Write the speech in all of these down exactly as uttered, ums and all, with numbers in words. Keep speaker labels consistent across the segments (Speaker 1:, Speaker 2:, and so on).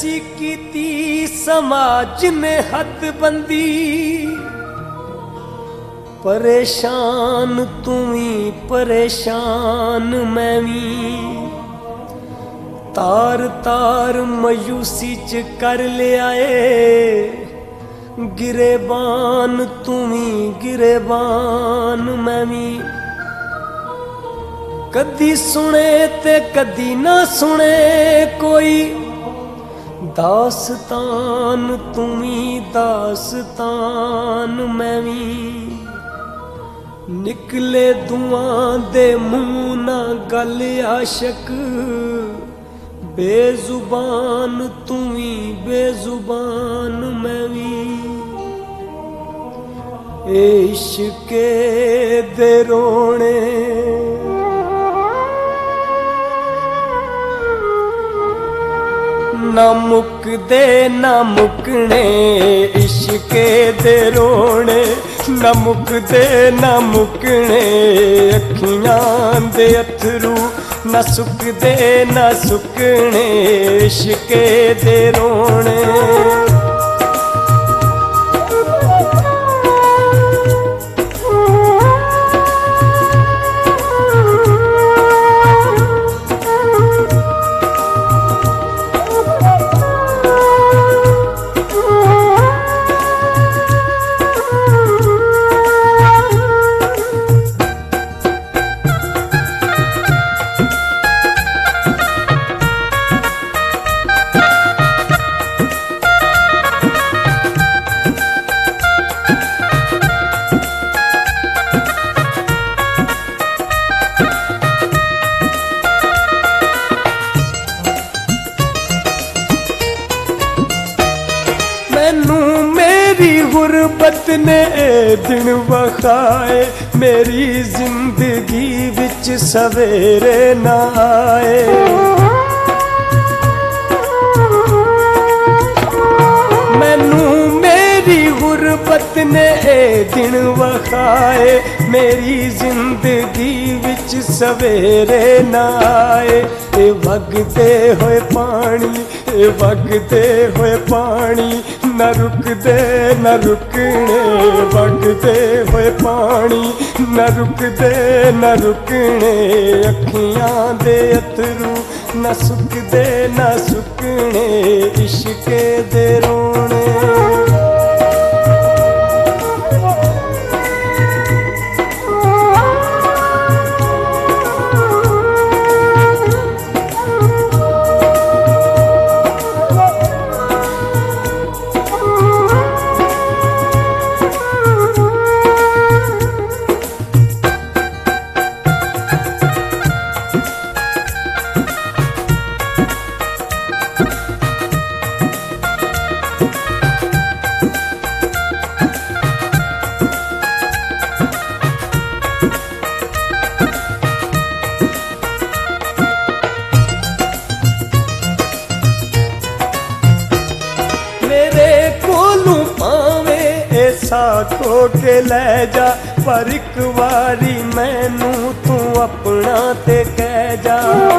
Speaker 1: ऐसी कीती समाज ने हदबंदी, परेशान तू भी परेशान मैं भी, तार तार मायूसी च कर ले आए, गिरेबान तू भी गिरेबान मैं भी। कदी सुने ते कदी ना सुने कोई, दास्तान तुम्ही दास्तान मैं भी। निकले दुआं दे मुंह ना गल आशक, बेजुबान तुम्ही बेजुबान मैं भी। इश्के दे रोने ना मुकदे ना मुकने, इश्के दे रोने ना मुकदे ना मुकने। अखियां दे अथरू ना सुकदे ना सुकने, इश्के दे रोने। मैनू मेरी गुरबत ने दिन वखाए, मेरी जिंदगी विच सवेरे ना आए। मैनू मेरी गुरबत ने दिन वखाए, मेरी जिंदगी विच सवेरे ना आए। ए वगदे होए पानी ए वगदे होए पानी, न रुकदे न रुकने। वगदे होए पानी न रुकदे न रुकने। अखियां दे अथरू न सुकदे न सुकने, इश्के दे रोने। खो के ले जा, पर एक बारी मैनू तू अपना ते कह जा।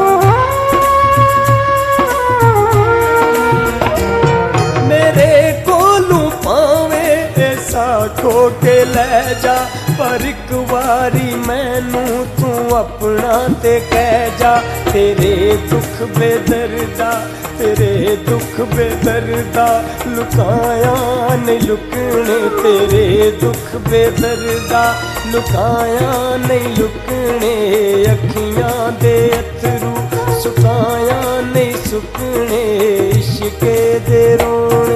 Speaker 1: मेरे कोलू पावे ऐसा खो के ले जा, पर एक बारी मैनू तू अपना ते कह जा। तेरे दुख बेदर्दा तेरे दुख बेदर्दा, लुकाया नहीं लुकने। तेरे दुख बेदर्दा, लुकाया नहीं लुकने। अखियां दे अथरू सुकाया नहीं सुकने, इश्के दे रोने।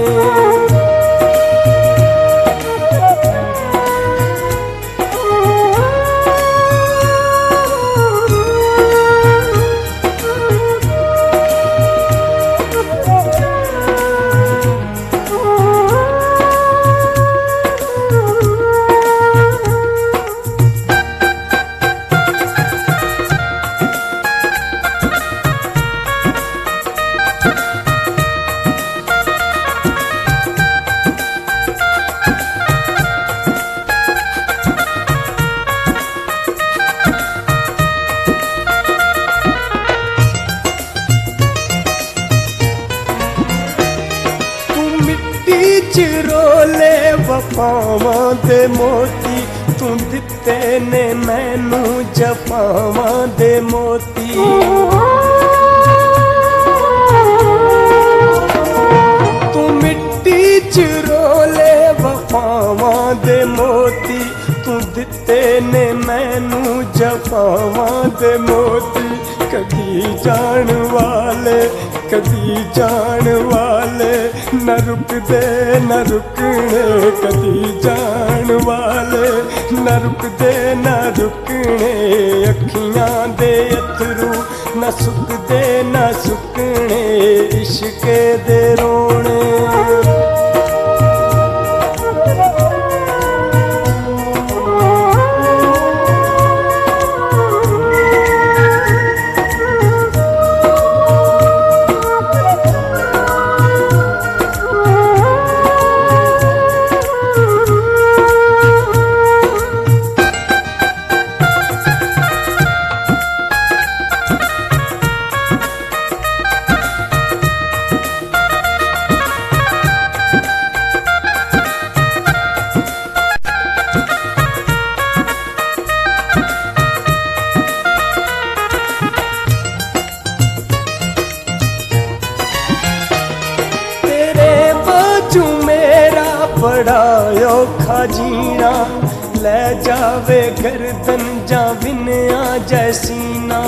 Speaker 1: च रोले वफावां दे मोती, तू दिते ने मैनू जफावां दे मोती। तू मिट्टी च रोले वफावां दे मोती, तू दिते ने मैनू जफावां दे मोती। कदी जान वाले कदी जान वाले न रुकदे न रुकने, कदी जान वाले न रुकदे न रुकने। अखियां दे अथरू न सुकदे न सुकने, इश्के दे रोने। बड़ा औखा जीना, ले जावे गर्दन जा विनया जैसीना।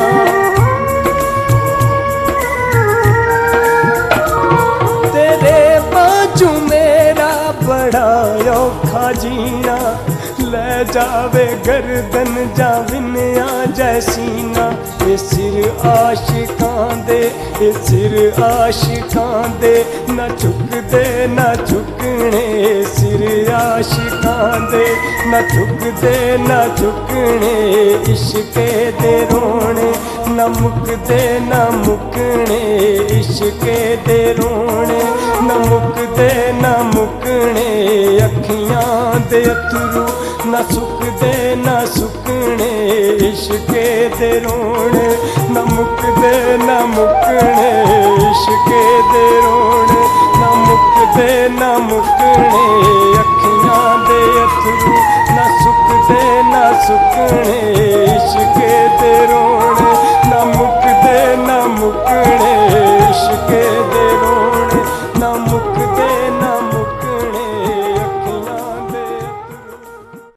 Speaker 1: तेरे बाजू मेरा बड़ा औखा जीना, ले जावे गर्दन जा विनया जैसीना। ये सिर आशिकां दे ये सिर आशिकां दे, न झुकदे न झुकने। सिर आशिकां दे न झुकदे न झुकने, इश्के दे रोने न मुकदे न मुकने। इश्के दे रोने न मुकदे न मुकने। अखियां दे अथरू न सुकदे न सुकने, इश्के दे रोने न मुकदे न मुकने। इश्के दे रोने न मुकदे न मुकने। अखियां दे अथरू